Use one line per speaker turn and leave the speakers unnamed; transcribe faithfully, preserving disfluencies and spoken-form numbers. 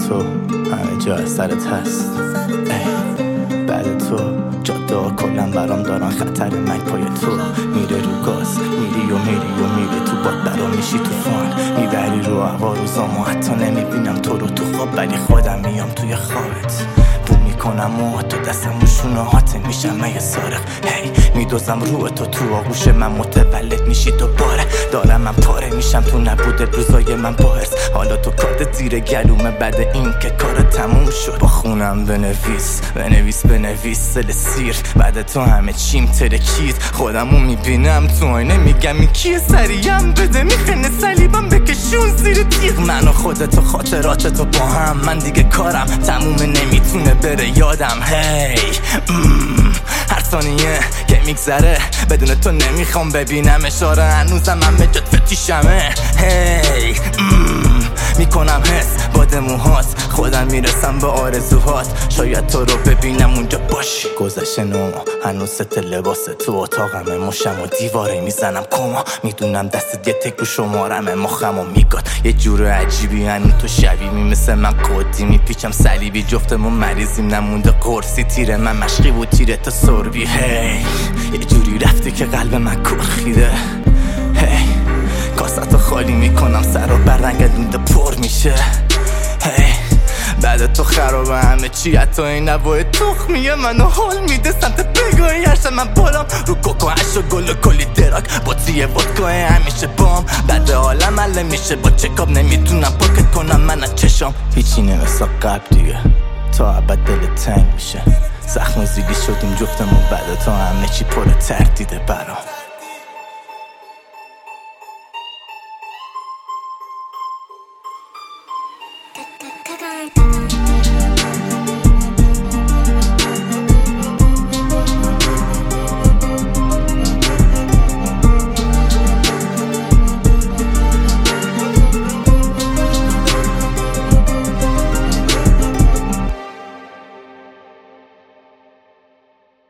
تو همه جا سرت هست. ای بعد تو جاده ها کلن برام دارن خطر مرگ پای تو. میره رو گاز میری و میری و میری تو باد برا میشی توفان. میبری رو هوا روزامو حتی نمیبینم تو رو تو خواب، ولی خودم میام توی خوابت بو میکنم و تو دستم و شونه هاته میشم من یه سارق. هی میدوزم روی تو تو آغوش من متولد میشی دوباره. دارم من پاره میشم تو نبوده روزای من باعث. حالا تو کارت زیر گلومه بعد این که کار تموم شد. با خونم بنویس بنویس بنویس سل سیر. بعد تو همه چیم ترکید خودمو میبینم تو آینه میگم این کیه. سریم بده میخنه صلیبم بکشون زیر تیغ. من و خودت و خاطراتتو با هم، من دیگه کارم تمومه نمیتونه بره یادم. هی هر ثانیه که میگذره بدون تو نمیخوام ببینم اشاره. هنوزم همه جات فتیشمه. هی میکنم حس باد موهات خودم میرسم به آرزوهات. شاید تو رو ببینم اونجا باشی. گذشته نو هنوز ست لباس تو اتاقمه. مشم و دیواره میزنم کما. میدونم دست یه تک رو شمارمه مخم و میگاد یه جور عجیبی. هنوز تو شبیمی مثل من قدی میپیچم صلیبی. جفتمون مریضیم نمونده قرصی. تیر من مشقی بود تیر تا سربی. هی یه جوری رفتی که قلب من کرخیده. هی کاستو خالی میکنم سر و بر رنگ دونده پر میشه. هی بعد تو خرابه همه چی حتی این نوای تخمیه. منو حال میده سمت بگاهی هرشم من بالام رو کوکو هش و گل و کلی دراک. با تیه ودکاه همیشه بام بعد حالم عله میشه. با چکاب نمیتونم پاکت کنم من از چشام. هیچی نمیسا قبل دیگه تا ابد دل تنگ میشه. زخم و زیگی شدیم جفتمون بعد تو همه چی پر تردیده برام.